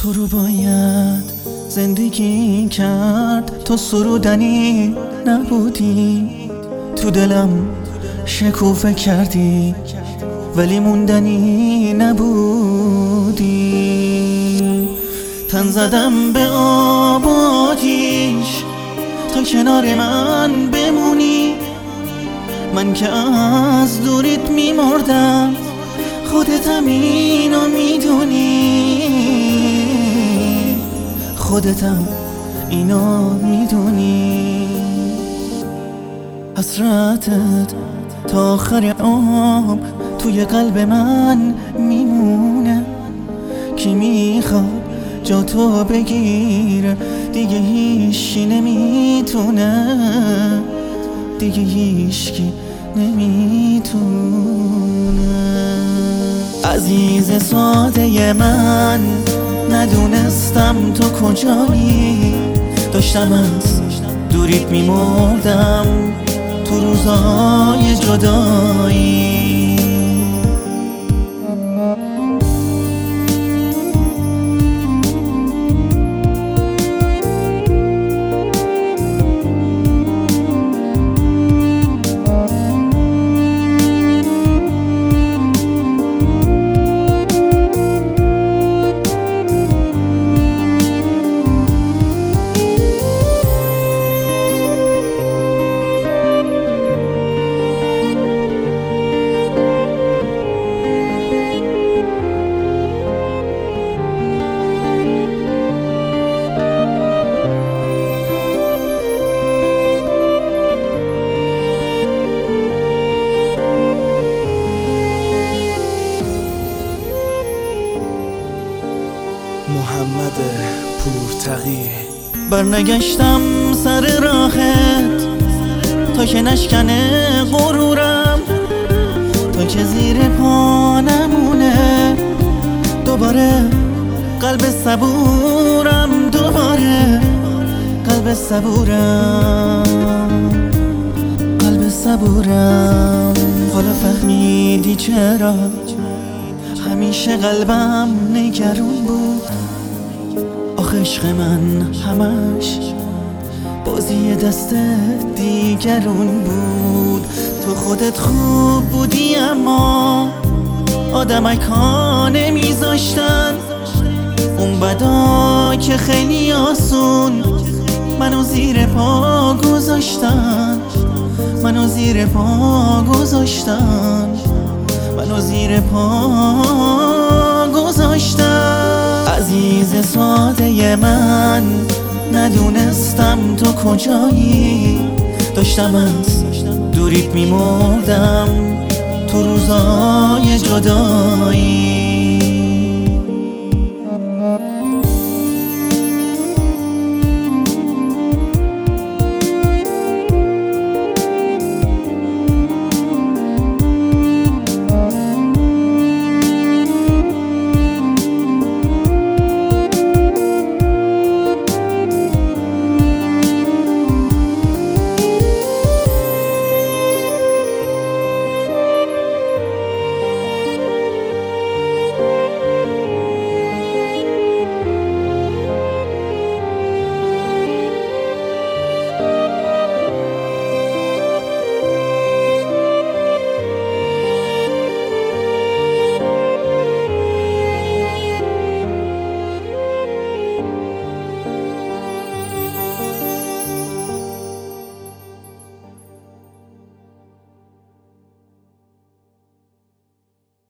تو رو باید زندگی کرد، تو سرودنی نبودی، تو دلم شکوفه کردی ولی موندنی نبودی. تن زدم به آب و آتیش تا کنار من بمونی، من که از دوریت میمردم، خودتم اینو میدونی، خودتم اینو میدونی. حسرتت تا آخر عمر توی قلب من میمونه، کی میخواد جا تو بگیره، دیگه هیچکی نمیتونه، دیگه هیچکی نمیتونه. عزیز ساده من، ندونستم تو کجایی، داشتم از دوریت میمردم تو روزای جدایی. محمد پورتقی. برنگشتم سر راهت تا که نشکنه غرورم، تا که زیر پا نمونه دوباره قلب صبورم، دوباره قلب صبورم، قلب صبورم. حالا فهمیدی چرا همیشه قلبم نگرون بود، آخه عشق من همش بازی دست دیگرون بود. تو خودت خوب بودی اما آدمک ها نمیذاشتن، اون بدا که خیلی آسون منو زیر پا گذاشتن، منو زیر پا گذاشتن، منو زیر پا گذاشتن. عزیز ساده من، ندونستم تو کجایی، داشتم از دوریت میمردم تو روزای جدایی.